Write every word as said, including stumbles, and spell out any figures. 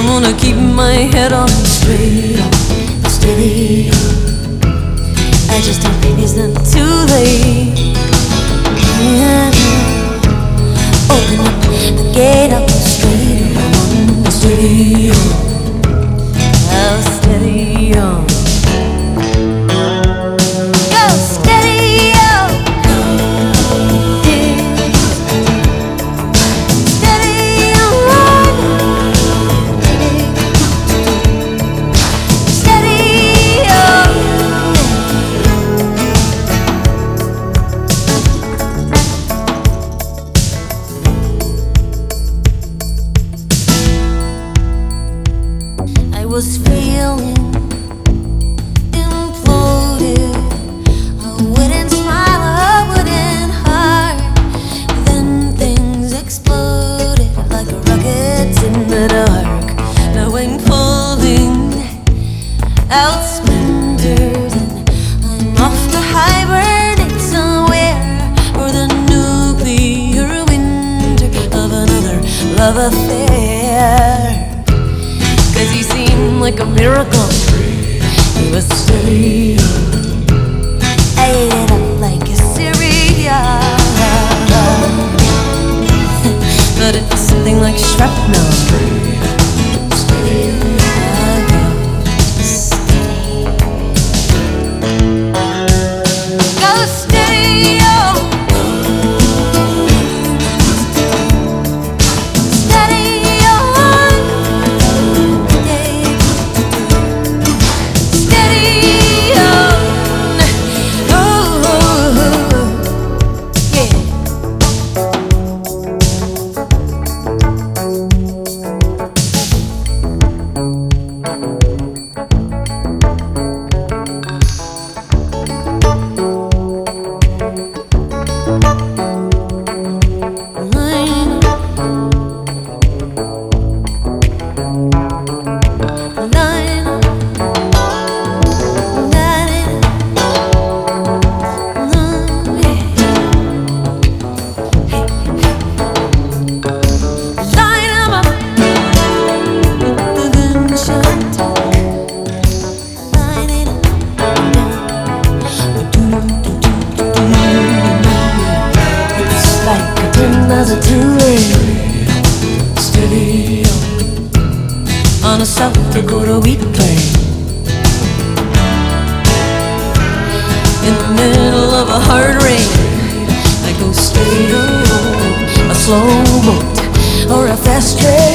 I'm gonna keep my head on straight, on, steady on. I just hope it's not too late. Yeah. Open up the gate, I'll go straight on, steady on. I'll steady on. Go steady on. Yeah. Steady on. Steady on. I was feeling imploded. I wouldn't smile, I wouldn't hurt. Then things exploded like rockets in the dark. Now I'm pulling out splinters and I'm off to hibernate somewhere for the nuclear winter of another love affair. Cause he seemed like a miracle. He was steady. I ate it up like a cereal. But it was something like shrapnel. Steady. Go steady, oh. Steady on. Steady on. Oh, yeah. There's a two-way steady on, on a South Dakota wheat plain, in the middle of a hard rain. I go steady on a slow boat or a fast train.